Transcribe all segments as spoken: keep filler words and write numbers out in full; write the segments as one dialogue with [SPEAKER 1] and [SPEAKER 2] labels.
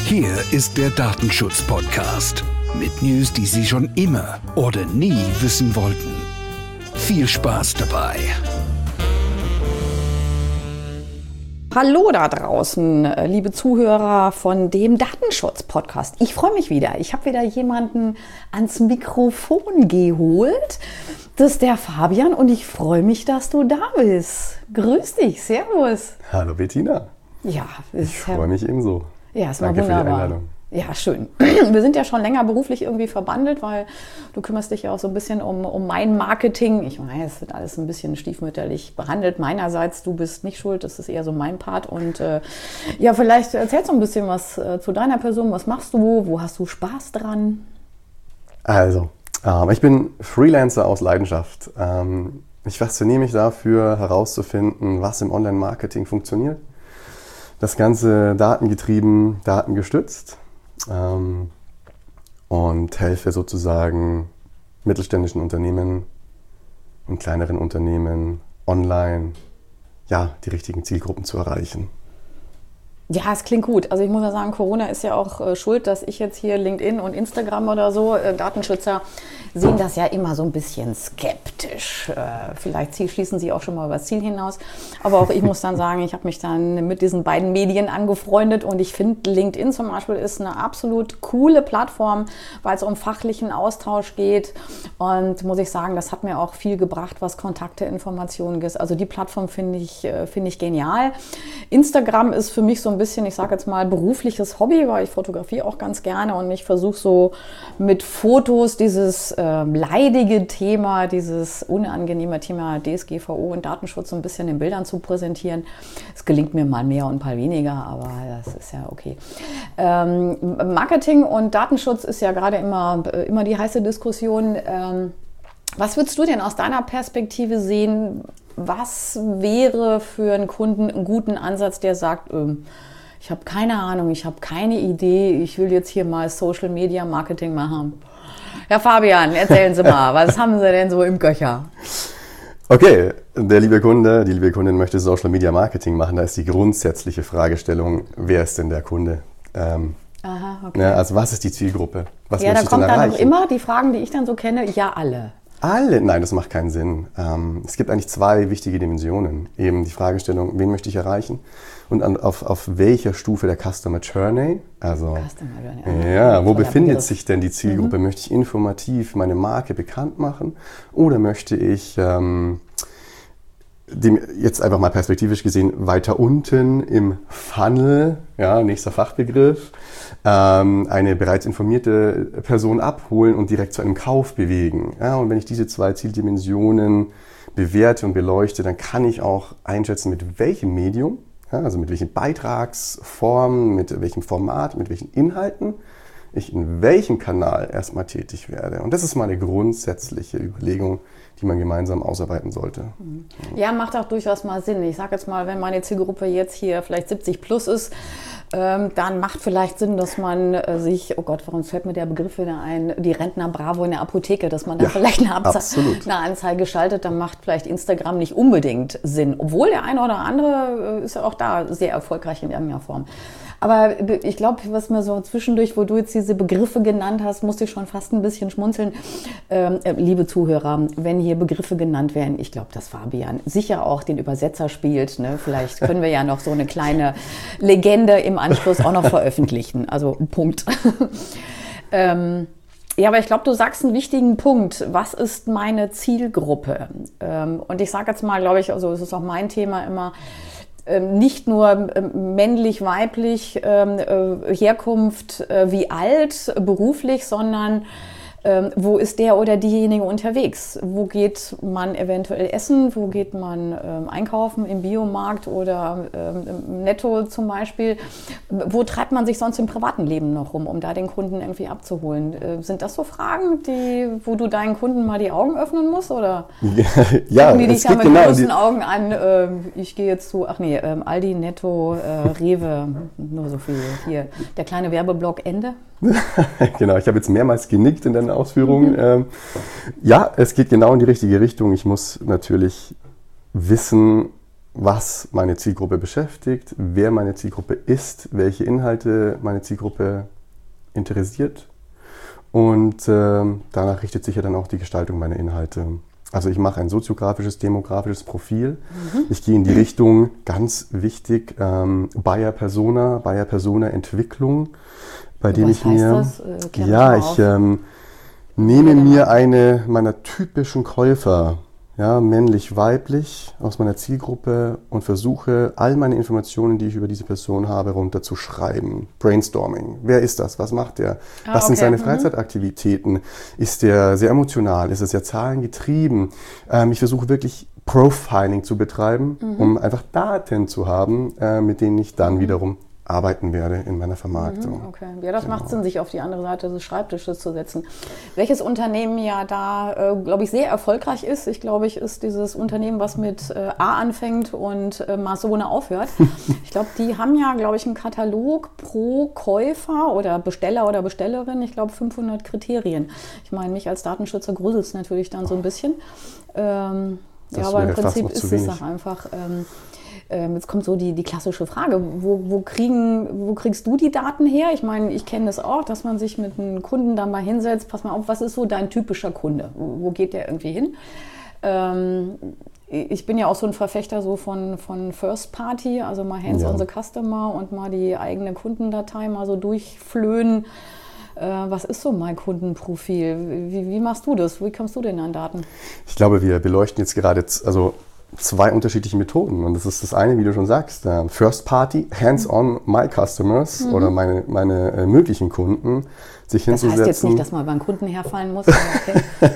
[SPEAKER 1] Hier ist der Datenschutz-Podcast mit News, die Sie schon immer oder nie wissen wollten. Viel Spaß dabei!
[SPEAKER 2] Hallo da draußen, liebe Zuhörer von dem Datenschutz-Podcast. Ich freue mich wieder. Ich habe wieder jemanden ans Mikrofon geholt. Das ist der Fabian und ich freue mich, dass du da bist. Grüß dich, servus.
[SPEAKER 3] Hallo Bettina.
[SPEAKER 2] Ja,
[SPEAKER 3] ich freue mich ebenso.
[SPEAKER 2] Ja, ist mal
[SPEAKER 3] Danke
[SPEAKER 2] wunderbar.
[SPEAKER 3] für die Einladung.
[SPEAKER 2] Ja, schön. Wir sind ja schon länger beruflich irgendwie verbandelt, weil du kümmerst dich ja auch so ein bisschen um, um mein Marketing. Ich weiß, es wird alles ein bisschen stiefmütterlich behandelt. Meinerseits, du bist nicht schuld, das ist eher so mein Part. Und äh, ja, vielleicht erzählst du ein bisschen was äh, zu deiner Person. Was machst du? Wo hast du Spaß dran?
[SPEAKER 3] Also, ähm, ich bin Freelancer aus Leidenschaft. Ähm, ich fasziniere mich dafür, herauszufinden, was im Online-Marketing funktioniert. Das Ganze datengetrieben, datengestützt. Ähm, und helfe sozusagen mittelständischen Unternehmen und kleineren Unternehmen online, ja, die richtigen Zielgruppen zu erreichen.
[SPEAKER 2] Ja, es klingt gut. Also ich muss ja sagen, Corona ist ja auch äh, schuld, dass ich jetzt hier LinkedIn und Instagram oder so, äh, Datenschützer sehen das ja immer so ein bisschen skeptisch. Äh, vielleicht schließen sie auch schon mal über das Ziel hinaus. Aber auch ich muss dann sagen, ich habe mich dann mit diesen beiden Medien angefreundet und ich finde, LinkedIn zum Beispiel ist eine absolut coole Plattform, weil es um fachlichen Austausch geht. Und muss ich sagen, das hat mir auch viel gebracht, was Kontakte, Informationen ist. Also die Plattform finde ich, äh, finde ich genial. Instagram ist für mich so ein bisschen, ich sage jetzt mal, berufliches Hobby, weil ich fotografiere auch ganz gerne und ich versuche so mit Fotos dieses äh, leidige Thema, dieses unangenehme Thema D S G V O und Datenschutz so ein bisschen in Bildern zu präsentieren. Es gelingt mir mal mehr und mal weniger, aber das ist ja okay. Ähm, Marketing und Datenschutz ist ja gerade immer, immer die heiße Diskussion. Ähm, was würdest du denn aus deiner Perspektive sehen? Was wäre für einen Kunden einen guten Ansatz, der sagt, ähm, ich habe keine Ahnung, ich habe keine Idee, ich will jetzt hier mal Social Media Marketing machen. Herr Fabian, erzählen Sie mal, was haben Sie denn so im Köcher?
[SPEAKER 3] Okay, der liebe Kunde, die liebe Kundin möchte Social Media Marketing machen. Da ist die grundsätzliche Fragestellung, wer ist denn der Kunde? Ähm,
[SPEAKER 2] Aha, okay.
[SPEAKER 3] Ja, also was ist die Zielgruppe? Was
[SPEAKER 2] ja, da
[SPEAKER 3] möchte ich denn
[SPEAKER 2] kommt dann
[SPEAKER 3] erreichen?
[SPEAKER 2] noch immer die Fragen, die ich dann so kenne, ja alle.
[SPEAKER 3] Alle? Nein, das macht keinen Sinn. Ähm, es gibt eigentlich zwei wichtige Dimensionen. Eben die Fragestellung, wen möchte ich erreichen? Und an, auf, auf welcher Stufe der Customer Journey? Also,
[SPEAKER 2] Customer Journey.
[SPEAKER 3] ja, wo
[SPEAKER 2] Toller
[SPEAKER 3] befindet
[SPEAKER 2] Begriff.
[SPEAKER 3] sich denn die Zielgruppe? Mhm. Möchte ich informativ meine Marke bekannt machen? Oder möchte ich, ähm, dem, jetzt einfach mal perspektivisch gesehen, weiter unten im Funnel, ja, nächster Fachbegriff, ähm, eine bereits informierte Person abholen und direkt zu einem Kauf bewegen. Ja, und wenn ich diese zwei Zieldimensionen bewerte und beleuchte, dann kann ich auch einschätzen, mit welchem Medium, ja, also mit welchen Beitragsformen, mit welchem Format, mit welchen Inhalten ich in welchem Kanal erstmal tätig werde. Und das ist mal eine grundsätzliche Überlegung, die man gemeinsam ausarbeiten sollte.
[SPEAKER 2] Ja, macht auch durchaus mal Sinn. Ich sage jetzt mal, wenn meine Zielgruppe jetzt hier vielleicht siebzig plus ist, ähm, dann macht vielleicht Sinn, dass man äh, sich, oh Gott, warum fällt mir der Begriff wieder ein, die Rentner Bravo in der Apotheke, dass man da
[SPEAKER 3] Ja,
[SPEAKER 2] vielleicht eine, Abze-
[SPEAKER 3] absolut.
[SPEAKER 2] eine Anzeige schaltet, dann macht vielleicht Instagram nicht unbedingt Sinn. Obwohl der eine oder andere äh, ist ja auch da sehr erfolgreich in irgendeiner Form. Aber ich glaube, was mir so zwischendurch, wo du jetzt diese Begriffe genannt hast, musste ich schon fast ein bisschen schmunzeln. Ähm, äh, liebe Zuhörer, wenn hier Begriffe genannt werden, ich glaube, dass Fabian sicher auch den Übersetzer spielt. Ne? Vielleicht können wir ja noch so eine kleine Legende im Anschluss auch noch veröffentlichen. Also Punkt. ähm, ja, aber ich glaube, du sagst einen wichtigen Punkt. Was ist meine Zielgruppe? Ähm, und ich sage jetzt mal, glaube ich, also es ist auch mein Thema immer, nicht nur männlich, weiblich, Herkunft, wie alt, beruflich, sondern wo ist der oder diejenige unterwegs? Wo geht man eventuell essen? Wo geht man ähm, einkaufen im Biomarkt oder ähm, im Netto zum Beispiel? Wo treibt man sich sonst im privaten Leben noch rum, um da den Kunden irgendwie abzuholen? Äh, sind das so Fragen, die, wo du deinen Kunden mal die Augen öffnen musst? Oder
[SPEAKER 3] ja,
[SPEAKER 2] gucken die dich
[SPEAKER 3] es
[SPEAKER 2] da
[SPEAKER 3] geht
[SPEAKER 2] mit
[SPEAKER 3] genau
[SPEAKER 2] großen
[SPEAKER 3] die
[SPEAKER 2] Augen an? Äh, ich gehe jetzt zu, ach nee, äh, Aldi, Netto, äh, Rewe, nur so viel. Hier, der kleine Werbeblock, Ende.
[SPEAKER 3] Genau, ich habe jetzt mehrmals genickt in deinen Ausführungen. Ähm, ja, es geht genau in die richtige Richtung. Ich muss natürlich wissen, was meine Zielgruppe beschäftigt, wer meine Zielgruppe ist, welche Inhalte meine Zielgruppe interessiert. Und äh, danach richtet sich ja dann auch die Gestaltung meiner Inhalte. Also ich mache ein soziografisches, demografisches Profil. Mhm. Ich gehe in die Richtung, ganz wichtig, ähm, Buyer Persona, Buyer Persona Entwicklung, bei dem
[SPEAKER 2] Was
[SPEAKER 3] ich
[SPEAKER 2] heißt
[SPEAKER 3] mir,
[SPEAKER 2] das? Äh,
[SPEAKER 3] ja, ich ähm, nehme mir eine meiner typischen Käufer, ja, männlich, weiblich, aus meiner Zielgruppe und versuche, all meine Informationen, die ich über diese Person habe, runterzuschreiben. Brainstorming. Wer ist das? Was macht der?
[SPEAKER 2] Ah,
[SPEAKER 3] Was sind
[SPEAKER 2] okay.
[SPEAKER 3] seine
[SPEAKER 2] Mhm.
[SPEAKER 3] Freizeitaktivitäten? Ist der sehr emotional? Ist er sehr zahlengetrieben? Ähm, ich versuche wirklich Profiling zu betreiben, mhm. um einfach Daten zu haben, äh, mit denen ich dann mhm. wiederum arbeiten werde in meiner Vermarktung.
[SPEAKER 2] Okay, ja, das
[SPEAKER 3] genau.
[SPEAKER 2] macht Sinn, sich auf die andere Seite des Schreibtisches zu setzen. Welches Unternehmen ja da, äh, glaube ich, sehr erfolgreich ist, ich glaube, ich ist dieses Unternehmen, was mit äh, A anfängt und äh, Masone aufhört. Ich glaube, die haben ja, glaube ich, einen Katalog pro Käufer oder Besteller oder Bestellerin, ich glaube, fünfhundert Kriterien. Ich meine, mich als Datenschützer gruselt es natürlich dann so ein bisschen. Ähm, ja, aber im Prinzip ist es auch einfach... Ähm, Jetzt kommt so die, die klassische Frage, wo, wo, kriegen, wo kriegst du die Daten her? Ich meine, ich kenne das auch, dass man sich mit einem Kunden da mal hinsetzt, pass mal auf, was ist so dein typischer Kunde? Wo, wo geht der irgendwie hin? Ähm, ich bin ja auch so ein Verfechter so von, von First Party, also mal Hands ja. on the Customer und mal die eigene Kundendatei mal so durchflöhen. Äh, was ist so mein Kundenprofil? Wie, wie machst du das? Wie kommst du denn an Daten?
[SPEAKER 3] Ich glaube, wir beleuchten jetzt gerade, also zwei unterschiedliche Methoden. Und das ist das eine, wie du schon sagst, First Party, Hands-on, my customers mhm. oder meine, meine äh, möglichen Kunden, sich
[SPEAKER 2] das
[SPEAKER 3] hinzusetzen.
[SPEAKER 2] Das heißt jetzt nicht, dass man beim Kunden herfallen muss. Okay.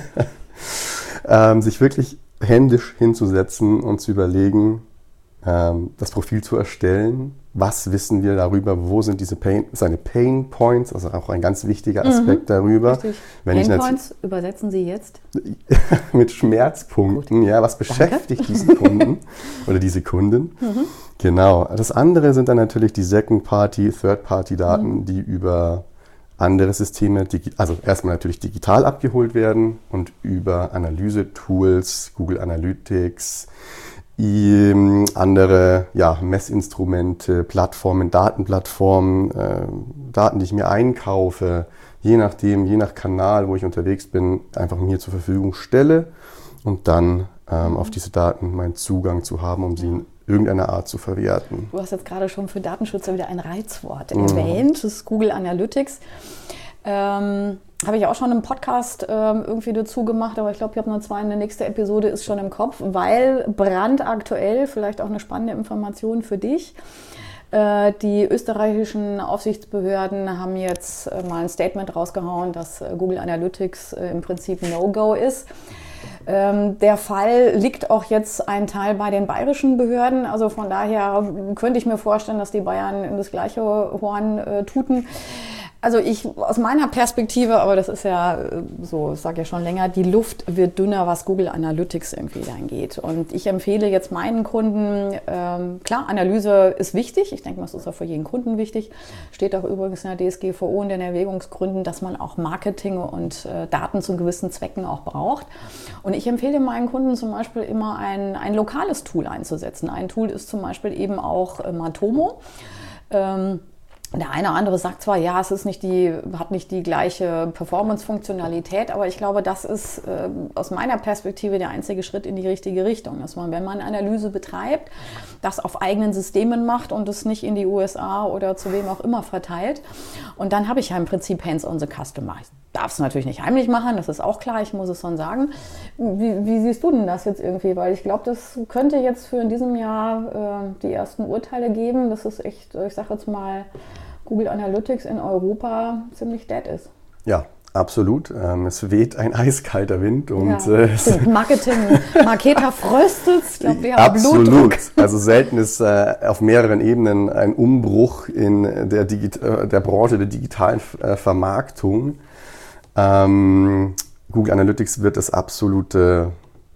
[SPEAKER 3] ähm, sich wirklich händisch hinzusetzen und zu überlegen, ähm, das Profil zu erstellen. Was wissen wir darüber? Wo sind diese Pain, seine Pain Points? Also auch ein ganz wichtiger Aspekt mhm, darüber.
[SPEAKER 2] Richtig.
[SPEAKER 3] Wenn
[SPEAKER 2] Pain
[SPEAKER 3] ich
[SPEAKER 2] Points übersetzen Sie jetzt?
[SPEAKER 3] mit Schmerzpunkten. Gut. Ja, was beschäftigt Danke. diesen Kunden oder diese Kunden? Mhm. Genau. Das andere sind dann natürlich die Second-Party, Third-Party-Daten, mhm. die über andere Systeme, also erstmal natürlich digital abgeholt werden und über Analyse-Tools, Google Analytics, andere ja, Messinstrumente, Plattformen, Datenplattformen, äh, Daten, die ich mir einkaufe, je nachdem, je nach Kanal, wo ich unterwegs bin, einfach mir zur Verfügung stelle und dann ähm, auf diese Daten meinen Zugang zu haben, um sie in irgendeiner Art zu verwerten.
[SPEAKER 2] Du hast jetzt gerade schon für Datenschützer wieder ein Reizwort mhm. erwähnt, das ist Google Analytics. Ähm, habe ich auch schon im Podcast ähm, irgendwie dazu gemacht, aber ich glaube, ich habe noch zwei, eine nächste Episode ist schon im Kopf, weil brandaktuell, vielleicht auch eine spannende Information für dich, äh, die österreichischen Aufsichtsbehörden haben jetzt äh, mal ein Statement rausgehauen, dass äh, Google Analytics äh, im Prinzip No-Go ist. Ähm, der Fall liegt auch jetzt ein Teil bei den bayerischen Behörden, also von daher könnte ich mir vorstellen, dass die Bayern in das gleiche Horn äh, tuten. Also ich aus meiner Perspektive, aber das ist ja so, ich sage ja schon länger, die Luft wird dünner, was Google Analytics irgendwie angeht. Und ich empfehle jetzt meinen Kunden, ähm, klar, Analyse ist wichtig. Ich denke, das ist auch für jeden Kunden wichtig. Steht auch übrigens in der D S G V O in den Erwägungsgründen, dass man auch Marketing und äh, Daten zu gewissen Zwecken auch braucht. Und ich empfehle meinen Kunden zum Beispiel immer ein, ein lokales Tool einzusetzen. Ein Tool ist zum Beispiel eben auch äh, Matomo. Ähm, Der eine oder andere sagt zwar, ja, es ist nicht die, hat nicht die gleiche Performance-Funktionalität, aber ich glaube, das ist äh, aus meiner Perspektive der einzige Schritt in die richtige Richtung. Dass man, wenn man Analyse betreibt, das auf eigenen Systemen macht und es nicht in die U S A oder zu wem auch immer verteilt. Und dann habe ich ja im Prinzip Hands on the Customer. Ich darf es natürlich nicht heimlich machen, das ist auch klar, ich muss es schon sagen. Wie, wie siehst du denn das jetzt irgendwie? Weil ich glaube, das könnte jetzt für in diesem Jahr äh, die ersten Urteile geben. Das ist echt, ich sage jetzt mal, Google Analytics in Europa ziemlich dead ist.
[SPEAKER 3] Ja, absolut. Ähm, es weht ein eiskalter Wind und
[SPEAKER 2] ja,
[SPEAKER 3] äh,
[SPEAKER 2] Marketing, Marketer fröstet. Ich glaube, die haben
[SPEAKER 3] absolut.
[SPEAKER 2] Blutdruck.
[SPEAKER 3] Also selten ist äh, auf mehreren Ebenen ein Umbruch in der, Digi- äh, der Branche der digitalen äh, Vermarktung. Ähm, Google Analytics wird das absolute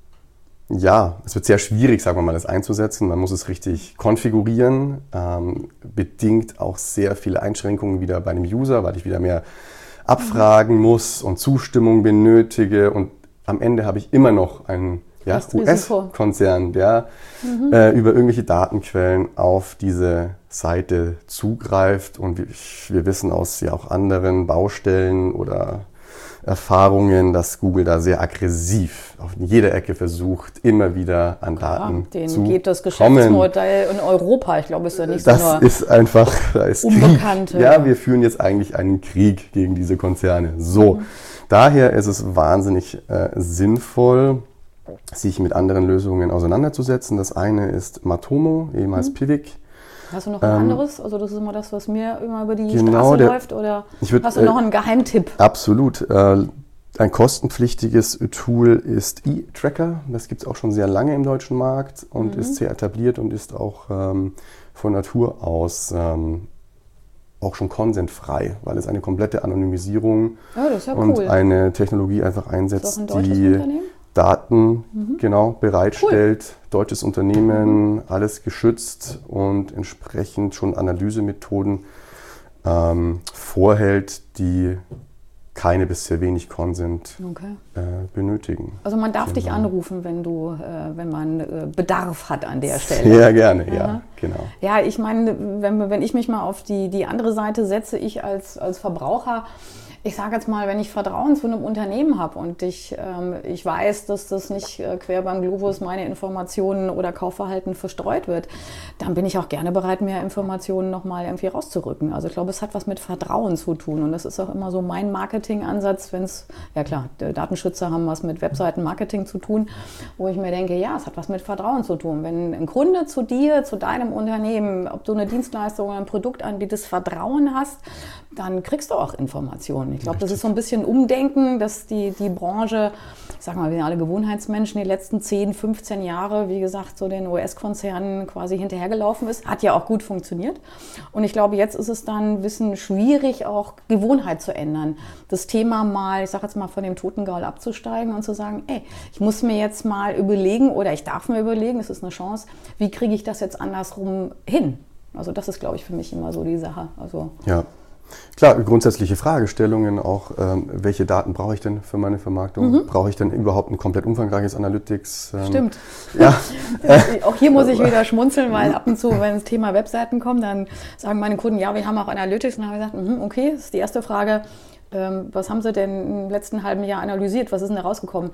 [SPEAKER 3] Ja, es wird sehr schwierig, sagen wir mal, das einzusetzen. Man muss es richtig konfigurieren, ähm, bedingt auch sehr viele Einschränkungen wieder bei dem User, weil ich wieder mehr abfragen muss und Zustimmung benötige. Und am Ende habe ich immer noch ein ja, U S-Konzern, der mhm. äh, über irgendwelche Datenquellen auf diese Seite zugreift. Und wir, wir wissen aus ja auch anderen Baustellen oder Erfahrungen, dass Google da sehr aggressiv auf jeder Ecke versucht, immer wieder an Daten
[SPEAKER 2] ja, denen
[SPEAKER 3] zu
[SPEAKER 2] geht das Geschäftsmodell kommen. In Europa, ich glaube, ist ja nicht so
[SPEAKER 3] Das ist einfach, da ist
[SPEAKER 2] Unbekannte.
[SPEAKER 3] Krieg. Ja, wir führen jetzt eigentlich einen Krieg gegen diese Konzerne. So, mhm. daher ist es wahnsinnig äh, sinnvoll, sich mit anderen Lösungen auseinanderzusetzen. Das eine ist Matomo, ehemals mhm. Pivik.
[SPEAKER 2] Hast du noch ein ähm, anderes? Also das ist immer das, was mir immer über die
[SPEAKER 3] genau
[SPEAKER 2] Straße
[SPEAKER 3] der,
[SPEAKER 2] läuft? Oder
[SPEAKER 3] würd,
[SPEAKER 2] hast du noch einen Geheimtipp?
[SPEAKER 3] Äh, absolut. Äh, ein kostenpflichtiges Tool ist eTracker. Das gibt es auch schon sehr lange im deutschen Markt und mhm. ist sehr etabliert und ist auch ähm, von Natur aus ähm, auch schon konsentfrei, weil es eine komplette Anonymisierung
[SPEAKER 2] oh, das ist ja
[SPEAKER 3] und
[SPEAKER 2] cool.
[SPEAKER 3] eine Technologie einfach einsetzt,
[SPEAKER 2] ist das ein deutsches
[SPEAKER 3] die
[SPEAKER 2] Unternehmen?
[SPEAKER 3] Daten mhm. genau bereitstellt, cool. Deutsches Unternehmen,
[SPEAKER 2] mhm. alles
[SPEAKER 3] geschützt und entsprechend schon Analysemethoden ähm, vorhält, die keine bis sehr wenig Consent
[SPEAKER 2] okay.
[SPEAKER 3] äh, benötigen.
[SPEAKER 2] Also man darf genau. dich anrufen, wenn du, äh, wenn man äh, Bedarf hat an der Stelle.
[SPEAKER 3] Sehr gerne, ja,
[SPEAKER 2] ja
[SPEAKER 3] genau.
[SPEAKER 2] Ja, ich meine, wenn, wenn ich mich mal auf die, die andere Seite setze, ich als, als Verbraucher, ich sage jetzt mal, wenn ich Vertrauen zu einem Unternehmen habe und ich, ähm, ich weiß, dass das nicht äh, quer beim Globus meine Informationen oder Kaufverhalten verstreut wird, dann bin ich auch gerne bereit, mehr Informationen nochmal irgendwie rauszurücken. Also ich glaube, es hat was mit Vertrauen zu tun und das ist auch immer so mein Marketingansatz, wenn es, ja klar, Datenschützer haben was mit Webseitenmarketing zu tun, wo ich mir denke, ja, es hat was mit Vertrauen zu tun. Wenn ein Kunde zu dir, zu deinem Unternehmen, ob du eine Dienstleistung oder ein Produkt anbietest, Vertrauen hast, dann kriegst du auch Informationen. Ich glaube, das ist so ein bisschen Umdenken, dass die, die Branche, ich sag mal, wir sind alle Gewohnheitsmenschen, die letzten zehn, fünfzehn Jahre, wie gesagt, so den U S-Konzernen quasi hinterhergelaufen ist. Hat ja auch gut funktioniert. Und ich glaube, jetzt ist es dann ein bisschen schwierig, auch Gewohnheit zu ändern. Das Thema mal, ich sag jetzt mal, von dem Totengaul abzusteigen und zu sagen, ey, ich muss mir jetzt mal überlegen oder ich darf mir überlegen, es ist eine Chance, wie kriege ich das jetzt andersrum hin? Also das ist, glaube ich, für mich immer so die Sache. Also
[SPEAKER 3] ja. Klar, grundsätzliche Fragestellungen auch, ähm, welche Daten brauche ich denn für meine Vermarktung? Mhm. Brauche ich denn überhaupt ein komplett umfangreiches Analytics? Ähm,
[SPEAKER 2] Stimmt.
[SPEAKER 3] Ja.
[SPEAKER 2] Auch hier muss ich wieder schmunzeln, weil ab und zu, wenn das Thema Webseiten kommt, dann sagen meine Kunden, ja, wir haben auch Analytics. Und dann habe ich gesagt, mh, okay, das ist die erste Frage. Ähm, was haben Sie denn im letzten halben Jahr analysiert? Was ist denn da rausgekommen?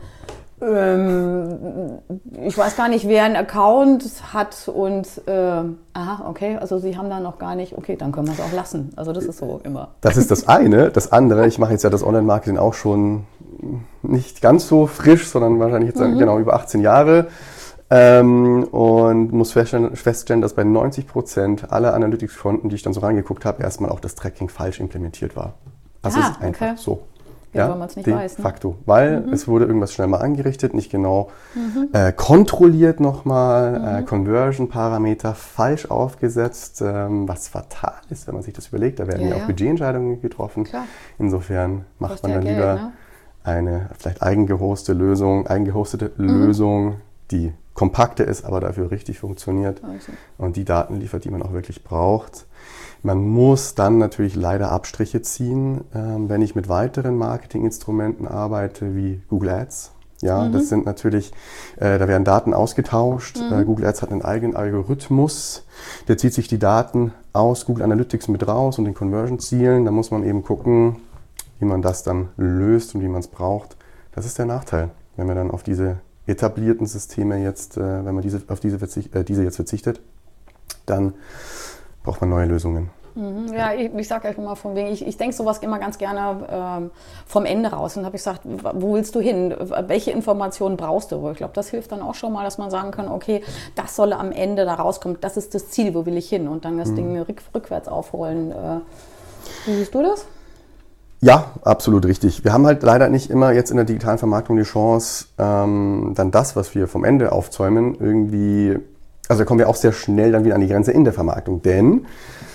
[SPEAKER 2] Ähm, ich weiß gar nicht, wer einen Account hat und äh, aha, okay, also Sie haben da noch gar nicht, okay, dann können wir es auch lassen. Also das ist so immer.
[SPEAKER 3] Das ist das eine. Das andere, ich mache jetzt ja das Online-Marketing auch schon nicht ganz so frisch, sondern wahrscheinlich jetzt mhm. genau über achtzehn Jahre ähm, und muss feststellen, feststellen, dass bei neunzig Prozent aller Analytics-Konten, die ich dann so reingeguckt habe, erstmal auch das Tracking falsch implementiert war. Das ah, ist einfach okay. so.
[SPEAKER 2] Ja, ja, weil man es nicht
[SPEAKER 3] de
[SPEAKER 2] weiß. Ne?
[SPEAKER 3] facto. Weil mhm. es wurde irgendwas schnell mal angerichtet, nicht genau mhm. äh, kontrolliert nochmal, mhm. äh, Conversion-Parameter falsch aufgesetzt, ähm, was fatal ist, wenn man sich das überlegt. Da werden ja, ja auch ja. Budgetentscheidungen getroffen. Klar. Insofern macht man dann ja lieber Geld, ne? eine vielleicht eigengehostete Lösung, eigengehostete mhm. Lösung, die kompakter ist, aber dafür richtig funktioniert also. und die Daten liefert, die man auch wirklich braucht. Man muss dann natürlich leider Abstriche ziehen, ähm, wenn ich mit weiteren Marketinginstrumenten arbeite, wie Google Ads. Ja, mhm. das sind natürlich, äh, da werden Daten ausgetauscht. Mhm. Äh, Google Ads hat einen eigenen Algorithmus, der zieht sich die Daten aus Google Analytics mit raus und den Conversion-Zielen. Da muss man eben gucken, wie man das dann löst und wie man es braucht. Das ist der Nachteil, wenn man dann auf diese etablierten Systeme jetzt, äh, wenn man diese, auf diese, verzicht, äh, diese jetzt verzichtet, dann braucht man neue Lösungen.
[SPEAKER 2] Mhm, ja, ich, ich sage euch immer von wegen, ich, ich denke sowas immer ganz gerne ähm, vom Ende raus. Und habe ich gesagt, wo willst du hin? Welche Informationen brauchst du? Ich glaube, das hilft dann auch schon mal, dass man sagen kann, okay, das soll am Ende da rauskommen. Das ist das Ziel, wo will ich hin? Und dann das mhm. Ding rück, rückwärts aufrollen. Äh, wie siehst du das?
[SPEAKER 3] Ja, absolut richtig. Wir haben halt leider nicht immer jetzt in der digitalen Vermarktung die Chance, ähm, dann das, was wir vom Ende aufzäumen, irgendwie... Also da kommen wir auch sehr schnell dann wieder an die Grenze in der Vermarktung, denn mhm.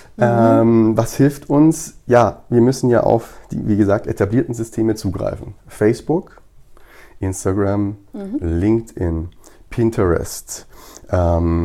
[SPEAKER 3] ähm, was hilft uns? Ja, wir müssen ja auf die, wie gesagt, etablierten Systeme zugreifen. Facebook, Instagram, mhm. LinkedIn, Pinterest, ähm,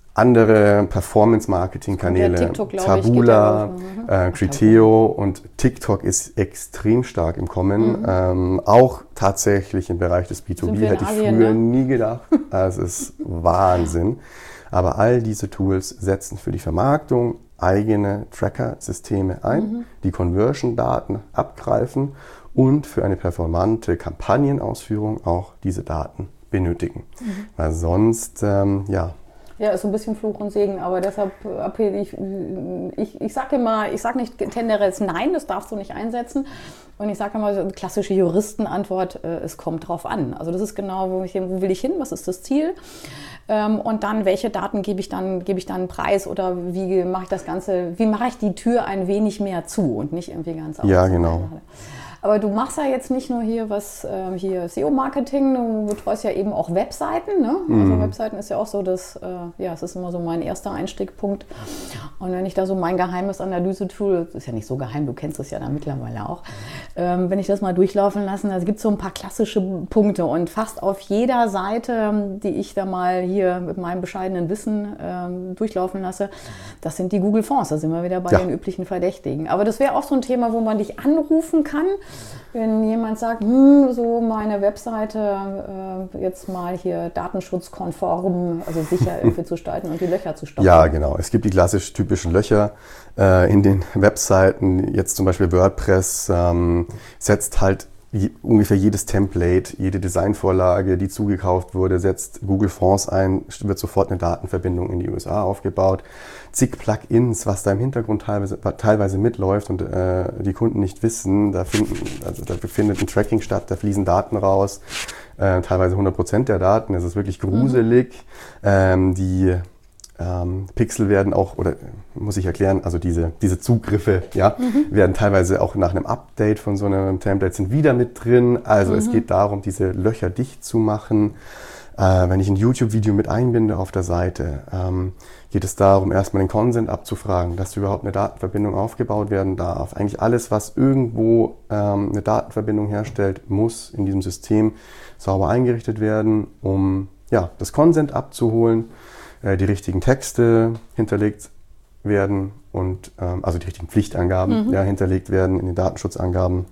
[SPEAKER 3] andere Performance-Marketing-Kanäle,
[SPEAKER 2] TikTok, glaube ich,
[SPEAKER 3] Taboola,
[SPEAKER 2] geht ja
[SPEAKER 3] äh, Criteo und TikTok ist extrem stark im Kommen. Mhm. Ähm, auch tatsächlich im Bereich des B zwei B hätte ich
[SPEAKER 2] Asien,
[SPEAKER 3] früher
[SPEAKER 2] ne?
[SPEAKER 3] nie gedacht. Also es ist Wahnsinn. Aber all diese Tools setzen für die Vermarktung eigene Tracker-Systeme ein, mhm. die Conversion-Daten abgreifen und für eine performante Kampagnenausführung auch diese Daten benötigen. Mhm. Weil sonst, ähm, ja,
[SPEAKER 2] Ja, ist so ein bisschen Fluch und Segen, aber deshalb, ich, ich, ich sage immer, ich sage nicht tendenziell nein, das darfst du nicht einsetzen. Und ich sage immer, so eine klassische Juristenantwort, äh, es kommt drauf an. Also das ist genau, wo, ich, wo will ich hin, was ist das Ziel? Ähm, und dann, welche Daten gebe ich dann, gebe ich dann preis oder wie mache ich das Ganze, wie mache ich die Tür ein wenig mehr zu und nicht irgendwie ganz auf.
[SPEAKER 3] Ja, genau.
[SPEAKER 2] Aber du machst ja jetzt nicht nur hier was, äh, hier S E O-Marketing, du betreust ja eben auch Webseiten, ne? Also
[SPEAKER 3] mhm.
[SPEAKER 2] Webseiten ist ja auch so, dass, äh, ja, es ist immer so mein erster Einstiegpunkt. Und wenn ich da so mein geheimes Analyse-Tool, das ist ja nicht so geheim, du kennst es ja dann mittlerweile auch, ähm, wenn ich das mal durchlaufen lasse, da gibt es so ein paar klassische Punkte und fast auf jeder Seite, die ich da mal hier mit meinem bescheidenen Wissen ähm, durchlaufen lasse, das sind die Google Fonds, da sind wir wieder bei ja. den üblichen Verdächtigen. Aber das wäre auch so ein Thema, wo man dich anrufen kann, wenn jemand sagt, hm, so meine Webseite äh, jetzt mal hier datenschutzkonform, also sicher irgendwie zu gestalten und die Löcher zu stoppen.
[SPEAKER 3] Ja, genau. Es gibt die klassisch typischen Löcher äh, in den Webseiten. Jetzt zum Beispiel WordPress ähm, setzt halt je, ungefähr jedes Template, jede Designvorlage, die zugekauft wurde, setzt Google Fonds ein, wird sofort eine Datenverbindung in die U S A aufgebaut. Zig Plugins, was da im Hintergrund teilweise, teilweise mitläuft und äh, die Kunden nicht wissen, da, finden, also da findet ein Tracking statt, da fließen Daten raus, äh, teilweise hundert Prozent der Daten, es ist wirklich gruselig. Mhm. Ähm, die ähm, Pixel werden auch, oder muss ich erklären, also diese, diese Zugriffe ja, mhm. werden teilweise auch nach einem Update von so einem Template sind wieder mit drin, also mhm. es geht darum, diese Löcher dicht zu machen. Äh, wenn ich ein YouTube-Video mit einbinde auf der Seite, ähm, geht es darum, erstmal den Consent abzufragen, dass überhaupt eine Datenverbindung aufgebaut werden darf. Eigentlich alles, was irgendwo ähm, eine Datenverbindung herstellt, muss in diesem System sauber eingerichtet werden, um ja, das Consent abzuholen, äh, die richtigen Texte hinterlegt werden und ähm, also die richtigen Pflichtangaben mhm. ja, hinterlegt werden in den Datenschutzangaben.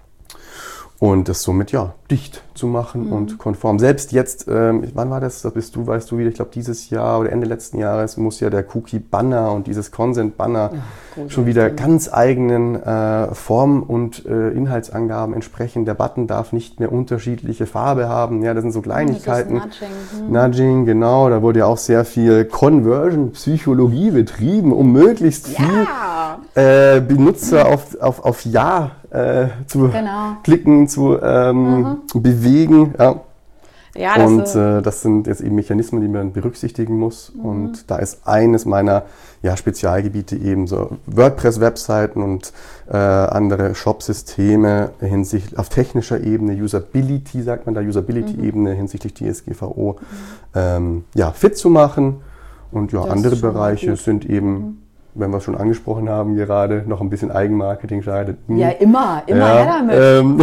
[SPEAKER 3] Und das somit ja dicht zu machen mhm. und konform. Selbst jetzt, ähm, wann war das? Das bist du, weißt du wieder, ich glaube dieses Jahr oder Ende letzten Jahres muss ja der Cookie-Banner und dieses Consent-Banner ja, schon wieder ganz eigenen äh, Form- und äh, Inhaltsangaben entsprechen. Der Button darf nicht mehr unterschiedliche Farbe haben. Ja, das sind so Kleinigkeiten.
[SPEAKER 2] Das ist Nudging. Hm.
[SPEAKER 3] Nudging, genau. Da wurde ja auch sehr viel Conversion-Psychologie betrieben, um möglichst
[SPEAKER 2] ja.
[SPEAKER 3] viel äh, Benutzer auf, auf, auf Ja äh, zu
[SPEAKER 2] genau.
[SPEAKER 3] klicken, zu ähm, mhm. bewegen. Ja.
[SPEAKER 2] Ja, das
[SPEAKER 3] und äh, das sind jetzt eben Mechanismen, die man berücksichtigen muss. Mhm. Und da ist eines meiner ja, Spezialgebiete eben so WordPress-Webseiten und äh, andere Shop-Systeme hinsichtlich auf technischer Ebene, Usability, sagt man da, Usability-Ebene mhm. hinsichtlich D S G V O, mhm. ähm, ja, fit zu machen. Und ja, das andere Bereiche sind eben mhm. wenn wir es schon angesprochen haben gerade, noch ein bisschen Eigenmarketing scheidet. Hm.
[SPEAKER 2] Ja, immer, immer
[SPEAKER 3] ja,
[SPEAKER 2] her damit.
[SPEAKER 3] Ähm,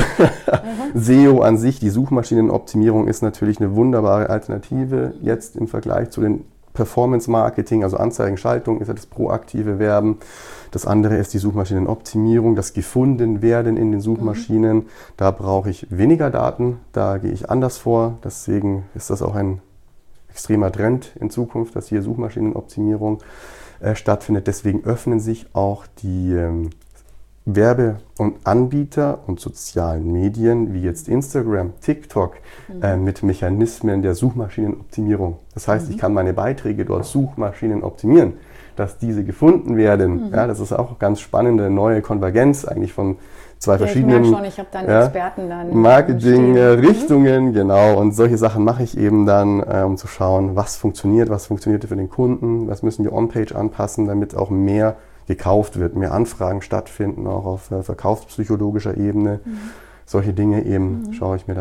[SPEAKER 3] S E O an sich, die Suchmaschinenoptimierung ist natürlich eine wunderbare Alternative jetzt im Vergleich zu den Performance-Marketing, also Anzeigenschaltung ist ja das proaktive Werben. Das andere ist die Suchmaschinenoptimierung, das Gefundenwerden in den Suchmaschinen. Mhm. Da brauche ich weniger Daten, da gehe ich anders vor. Deswegen ist das auch ein extremer Trend in Zukunft, dass hier Suchmaschinenoptimierung stattfindet. Deswegen öffnen sich auch die ähm, Werbe- und Anbieter und sozialen Medien wie jetzt Instagram, TikTok mhm. äh, mit Mechanismen der Suchmaschinenoptimierung. Das heißt, mhm. ich kann meine Beiträge dort Suchmaschinen optimieren, dass diese gefunden werden. Mhm. Ja, das ist auch eine ganz spannende neue Konvergenz eigentlich von zwei ja, verschiedenen
[SPEAKER 2] ich schon, ich hab dann ja, Experten dann
[SPEAKER 3] Marketing-Richtungen, mhm. genau. Und solche Sachen mache ich eben dann, äh, um zu schauen, was funktioniert, was funktioniert für den Kunden, was müssen wir on-page anpassen, damit auch mehr gekauft wird, mehr Anfragen stattfinden, auch auf äh, verkaufspsychologischer Ebene. Mhm. Solche Dinge eben mhm. schaue ich mir dann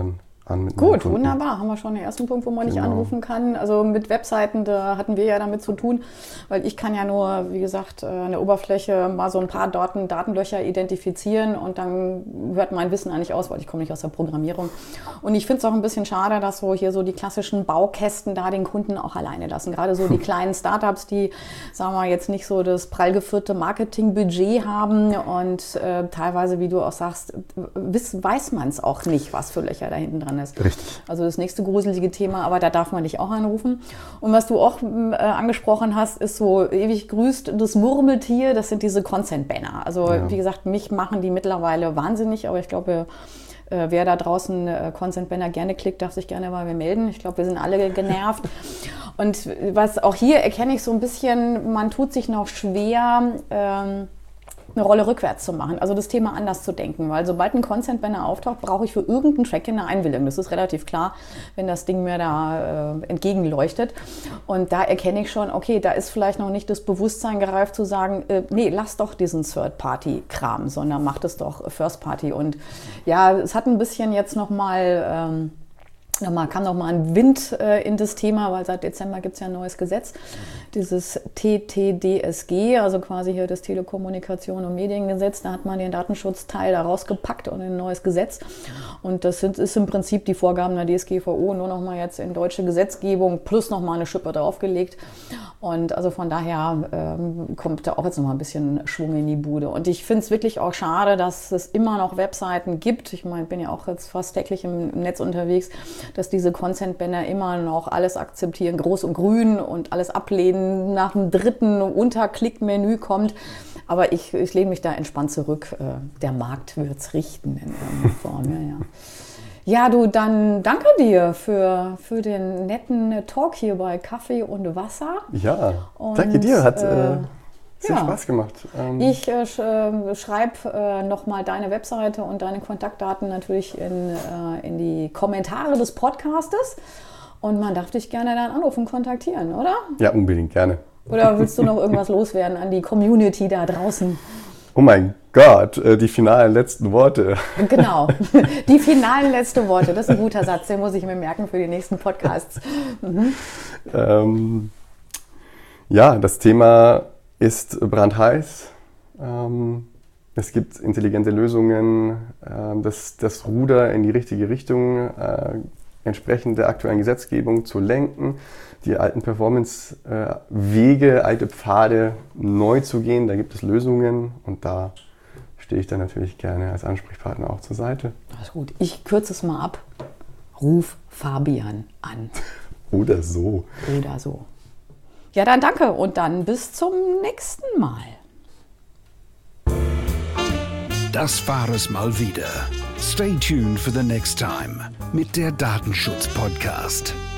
[SPEAKER 3] an. Mit
[SPEAKER 2] Gut, wunderbar. Haben wir schon den ersten Punkt, wo man
[SPEAKER 3] genau.
[SPEAKER 2] nicht anrufen kann. Also mit Webseiten, da hatten wir ja damit zu tun, weil ich kann ja nur, wie gesagt, an der Oberfläche mal so ein paar Daten, Datenlöcher identifizieren und dann hört mein Wissen eigentlich aus, weil ich komme nicht aus der Programmierung. Und ich finde es auch ein bisschen schade, dass so hier so die klassischen Baukästen da den Kunden auch alleine lassen. Gerade so die kleinen Startups, die, sagen wir jetzt nicht so das prall geführte Marketingbudget haben und äh, teilweise, wie du auch sagst, wiss, weiß man es auch nicht, was für Löcher da hinten dran ist.
[SPEAKER 3] Richtig.
[SPEAKER 2] Also das nächste gruselige Thema, aber da darf man dich auch anrufen. Und was du auch äh, angesprochen hast, ist so ewig grüßt das Murmeltier, das sind diese Consent-Banner. Also ja. wie gesagt, mich machen die mittlerweile wahnsinnig, aber ich glaube, äh, wer da draußen äh, Consent-Banner gerne klickt, darf sich gerne bei mir melden. Ich glaube, wir sind alle genervt. Und was auch hier erkenne ich so ein bisschen, man tut sich noch schwer, ähm, eine Rolle rückwärts zu machen, also das Thema anders zu denken, weil sobald ein Consent-Banner auftaucht, brauche ich für irgendeinen Track eine Einwilligung. Das ist relativ klar, wenn das Ding mir da äh, entgegenleuchtet. Und da erkenne ich schon, okay, da ist vielleicht noch nicht das Bewusstsein gereift zu sagen, äh, nee, lass doch diesen Third-Party-Kram, sondern mach das doch First-Party. Und ja, es hat ein bisschen jetzt nochmal... Ähm, Nochmal, kam noch mal ein Wind äh, in das Thema, weil seit Dezember gibt es ja ein neues Gesetz, dieses T T D S G, also quasi hier das Telekommunikation- und Mediengesetz. Da hat man den Datenschutzteil da rausgepackt und ein neues Gesetz. Und das sind, ist im Prinzip die Vorgaben der D S G V O nur noch mal jetzt in deutsche Gesetzgebung plus noch mal eine Schippe draufgelegt. Und also von daher ähm, kommt da auch jetzt noch mal ein bisschen Schwung in die Bude. Und ich finde es wirklich auch schade, dass es immer noch Webseiten gibt. Ich meine, ich bin ja auch jetzt fast täglich im, im Netz unterwegs, dass diese Consent-Banner immer noch alles akzeptieren, groß und grün und alles ablehnen, nach dem dritten Unterklick-Menü kommt. Aber ich, ich lehne mich da entspannt zurück. Der Markt wird es richten in irgendeiner Form. Ja, ja. Ja, du, dann danke dir für, für den netten Talk hier bei Kaffee und Wasser.
[SPEAKER 3] Ja,
[SPEAKER 2] und,
[SPEAKER 3] danke dir. Hat äh, sehr
[SPEAKER 2] ja.
[SPEAKER 3] Spaß gemacht. Ähm
[SPEAKER 2] ich äh, sch, äh, schreibe äh, nochmal deine Webseite und deine Kontaktdaten natürlich in, äh, in die Kommentare des Podcastes. Und man darf dich gerne dann anrufen, kontaktieren, oder?
[SPEAKER 3] Ja, unbedingt, gerne.
[SPEAKER 2] Oder willst du noch irgendwas loswerden an die Community da draußen?
[SPEAKER 3] Oh mein Gott, die finalen letzten Worte.
[SPEAKER 2] Genau, die finalen letzten Worte. Das ist ein guter Satz, den muss ich mir merken für die nächsten Podcasts. Mhm.
[SPEAKER 3] Ähm, ja, das Thema ist brandheiß. Ähm, es gibt intelligente Lösungen, äh, das, das Ruder in die richtige Richtung, äh, entsprechend der aktuellen Gesetzgebung zu lenken, die alten Performance-Wege, äh, alte Pfade neu zu gehen. Da gibt es Lösungen und da stehe ich dann natürlich gerne als Ansprechpartner auch zur Seite.
[SPEAKER 2] Das ist gut. Ich kürze es mal ab. Ruf Fabian an.
[SPEAKER 3] Oder so.
[SPEAKER 2] Oder so. Ja, dann danke und dann bis zum nächsten Mal.
[SPEAKER 1] Das war es mal wieder. Stay tuned for the next time mit der Datenschutz-Podcast.